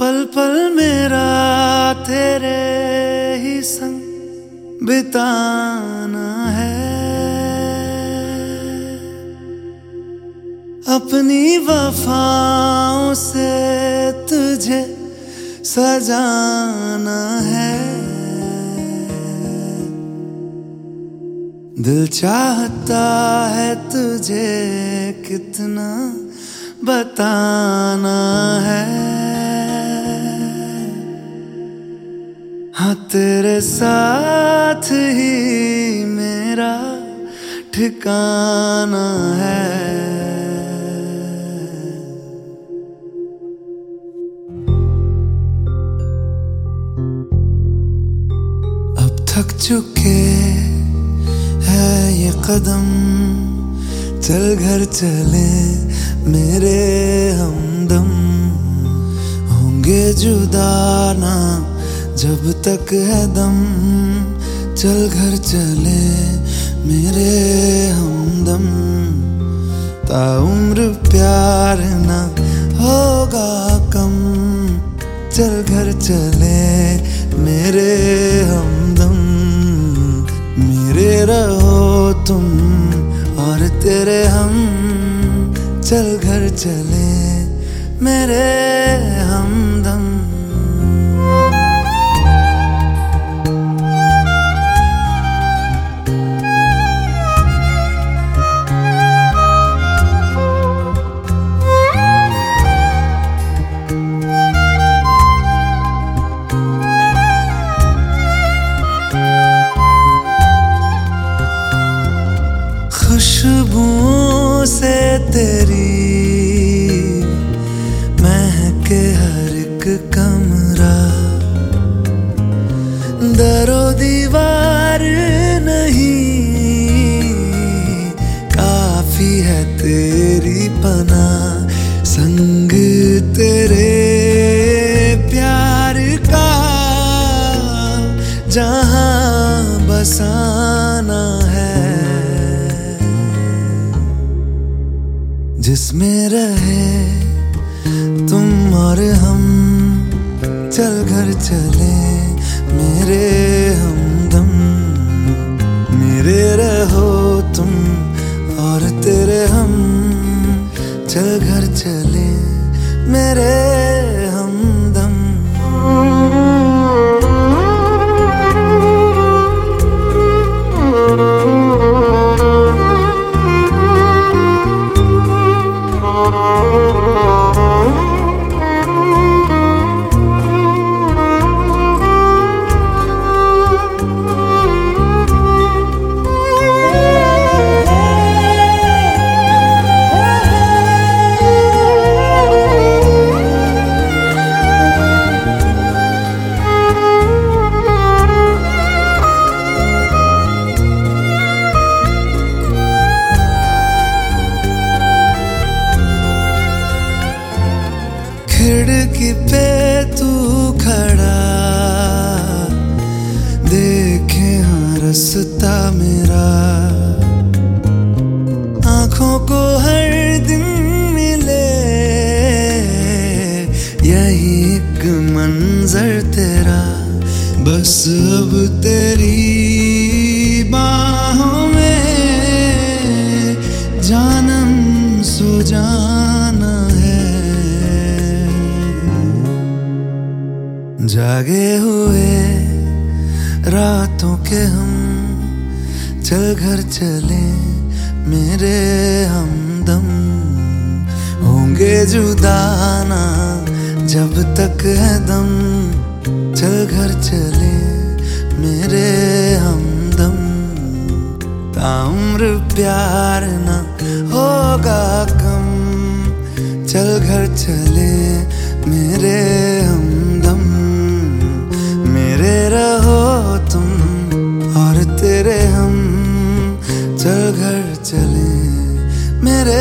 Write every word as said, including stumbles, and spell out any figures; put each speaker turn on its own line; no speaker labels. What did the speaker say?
पल पल मेरा तेरे ही संग बिताना है, अपनी वफाओं से तुझे सजाना है। दिल चाहता है तुझे कितना बताना है, हाँ तेरे साथ ही मेरा ठिकाना है। अब थक चुके है ये कदम, चल घर चले मेरे हमदम। होंगे जुदा ना जब तक है दम, चल घर चले मेरे हमदम। ताउम्र प्यार ना होगा कम, चल घर चले मेरे हमदम। मेरे रहो तुम और तेरे हम, चल घर चले मेरे हमदम। खुशबुओं से तेरी महके हर एक कमरा, दरो दीवार नहीं काफी है तेरी पनाह। संग तेरे प्यार का जहां बसाना है, जिसमें रहे तुम और हम, चल घर चले मेरे हमदम। मेरे रहो तुम और तेरे हम, चल घर चले मेरे हमदम। खिड़की पे तू खड़ा देखे हाँ रास्ता मेरा, आँखों को हर दिन मिले यही एक मंजर तेरा। बस अब तेरी बाहों में जानम सो जाना है। जागे हुए रातों के हम, चल घर चले मेरे हमदम। होंगे जुदा ना जब तक है दम, चल घर चले मेरे हमदम। ताउम्र प्यार ना होगा कम, चल घर चले मेरे हमदम। मेरे रहो तुम और तेरे हम, चल घर चले मेरे